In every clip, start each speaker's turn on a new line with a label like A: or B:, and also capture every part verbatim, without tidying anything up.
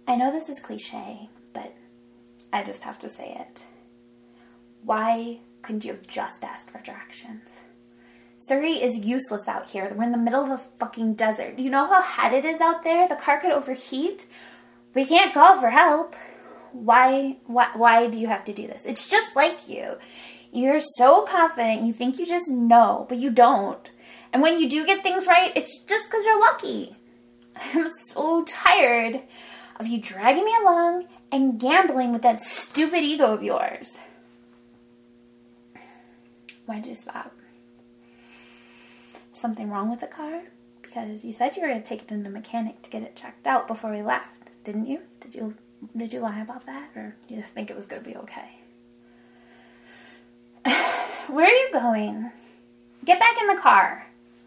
A: I know this is cliche, but I just have to say it. Why couldn't you have just asked for directions? Surrey is useless out here. We're in the middle of a fucking desert. You know how hot it is out there? The car could overheat. We can't call for help. Why, why, why do you have to do this? It's just like you. You're so confident. You think you just know, but you don't. And when you do get things right, it's just because you're lucky. I'm so tired of you dragging me along and gambling with that stupid ego of yours. Why'd you stop? Something wrong with the car? Because you said you were going to take it to the mechanic to get it checked out before we left, didn't you? Did you did you lie about that, or did you just think it was going to be okay? Where are you going? Get back in the car.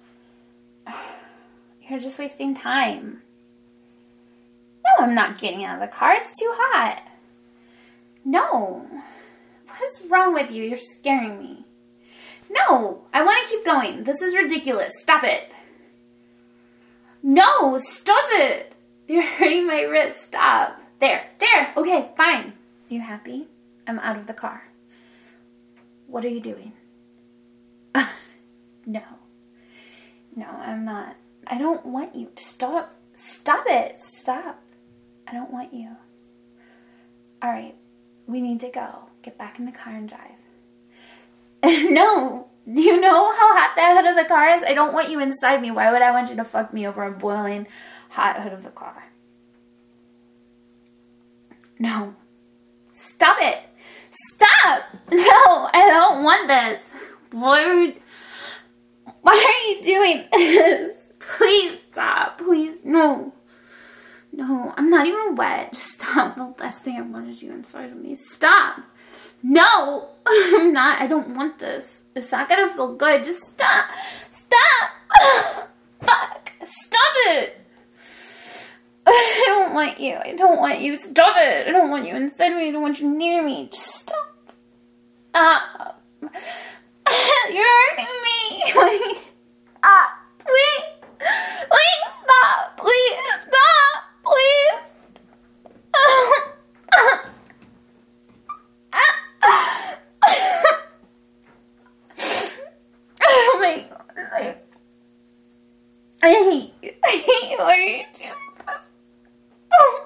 A: You're just wasting time. No, I'm not getting out of the car. It's too hot. No. What's wrong with you? You're scaring me. No, I want to keep going. This is ridiculous. Stop it. No, stop it. You're hurting my wrist. Stop. There, there. Okay, fine. Are you happy? I'm out of the car. What are you doing? No. No, I'm not. I don't want you. Stop. Stop it. Stop. I don't want you. All right. We need to go. Get back in the car and drive. No. Do you know how hot that hood of the car is? I don't want you inside me. Why would I want you to fuck me over a boiling hot hood of the car? No. Stop it. Stop. No, I don't want this. Lord. Why are you doing this? Please stop. Please. No. No, I'm not even wet. Just stop. The last thing I want is you inside of me. Stop. No. I'm not. I don't want this. It's not going to feel good. Just stop. Stop. Fuck. Stop it. I don't want you. I don't want you. Stop it. I don't want you inside of me. I don't want you near me. Just stop. Stop. You're hurting me. Please. Ah, please. Please stop. Please stop. Please. Oh my God. I, I hate you. I hate you. Why are you doing this? Oh.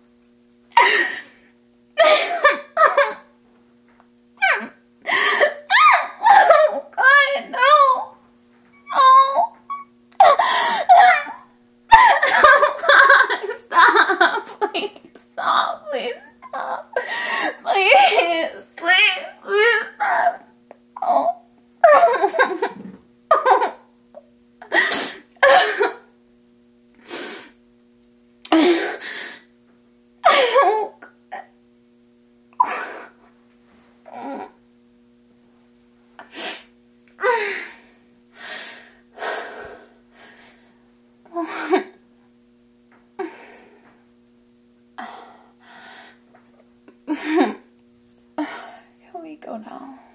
A: Oh God, no. Oh. Stop. Please stop. Please stop. Please. Please. Please stop. Oh. Can we go now?